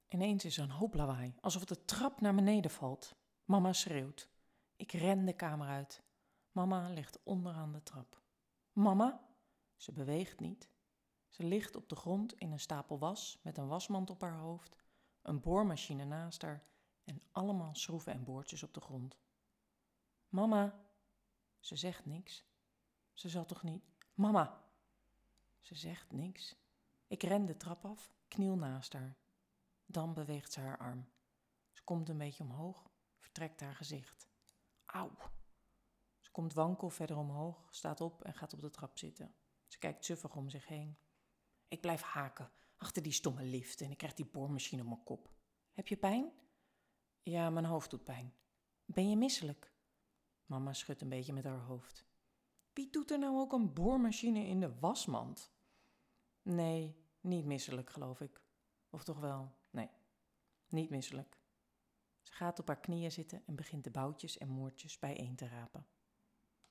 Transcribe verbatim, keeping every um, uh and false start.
Ineens is er een hoop lawaai, alsof de trap naar beneden valt. Mama schreeuwt. Ik ren de kamer uit. Mama ligt onderaan de trap. Mama? Ze beweegt niet. Ze ligt op de grond in een stapel was met een wasmand op haar hoofd, een boormachine naast haar en allemaal schroeven en boordjes op de grond. Mama? Ze zegt niks. Ze zal toch niet... Mama! Ze zegt niks. Ik ren de trap af, kniel naast haar. Dan beweegt ze haar arm. Ze komt een beetje omhoog, vertrekt haar gezicht. Auw! Ze komt wankel verder omhoog, staat op en gaat op de trap zitten. Ze kijkt suffig om zich heen. Ik blijf haken, achter die stomme lift en ik krijg die boormachine op mijn kop. Heb je pijn? Ja, mijn hoofd doet pijn. Ben je misselijk? Mama schudt een beetje met haar hoofd. Wie doet er nou ook een boormachine in de wasmand? Nee, niet misselijk, geloof ik. Of toch wel? Nee, niet misselijk. Ze gaat op haar knieën zitten en begint de boutjes en moertjes bijeen te rapen.